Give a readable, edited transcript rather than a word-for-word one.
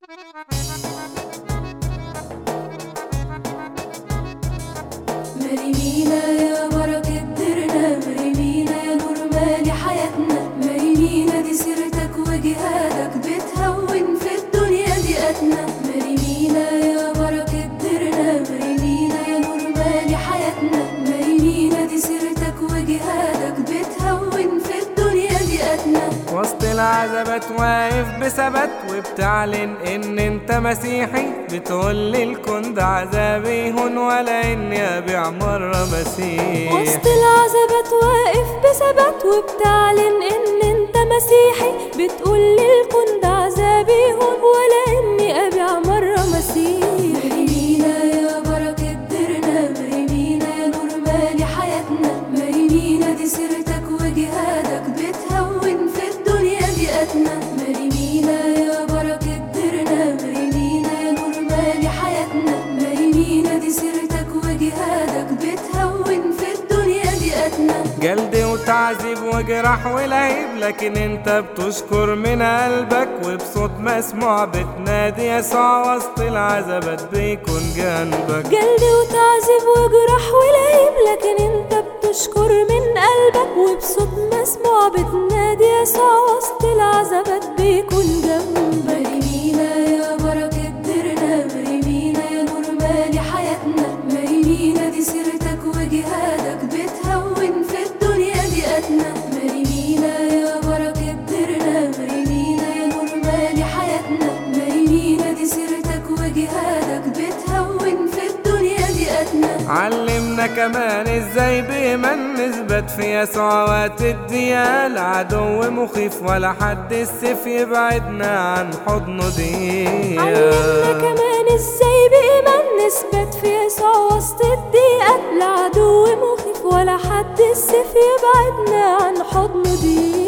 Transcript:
مريمينا يا بركة درنا، مريمينا يا نور مالي حياتنا، مريمينا دي سيرتك وجهادك بتهون في الدنيا دقاتنا. مريمينا يا بركة درنا، مريمينا يا نور مالي حياتنا، مريمينا دي سيرتك وجهادك بتهون في الدنيا دقاتنا. وسط العزبات واقف بثبات وبتعلن ان انت مسيحي، بتقول الكون ده عذاب يهون ولا اني ابيع مرة مسيح. وسط العزبات واقف بثبات وبتعلن ان انت مسيحي، بتقول الكون ده عذاب يهون ولا اني ابيع مرة مسيح. مريمينا يا بركة درنا، مريمينا يا نور مالي حياتنا، مريمينا دي سيرتك وجهادك بتهون في الدنيا دقاتنا. مريمينا يا بركة درنا، مريمينا يا نور مالي حياتنا، مريمينا دي سيرتك وجهادك بتهون في الدنيا دقاتنا. جلد وتعذيب وجراح ولهيب، لكن انت بتشكر من قلبك وبصوت مسموع بتنادي يسوع وسط العذبات بيكون جنبك. جلد وتعذيب وجراح ولهيب، لكن انت بتشكر من قلبك وبصوت مسموع بتنادي يسوع وسط العذبات بيكون جنبك. مريمينا يا بركة درنا، مريمينا يا نور مالي حياتنا، مريمينا دي سيرتك وجهادك بتهون في الدنيا دقاتنا. مريمينا يا بركة درنا، مريمينا يا نور مالي حياتنا، مريمينا دي سيرتك وجهادك بتهون في الدنيا دقاتنا. علمنا كمان ازاي بإيمان نثبت في يسوع وقت الديال، عدو مخيف ولا حد السيف يبعدنا عن حضنه ضيق. علمنا كمان ازاي بإيمان نثبت في يسوع وسط الضيقة، لا عدو مخيف ولا حد السيف يبعدنا عن حضنه ضيق.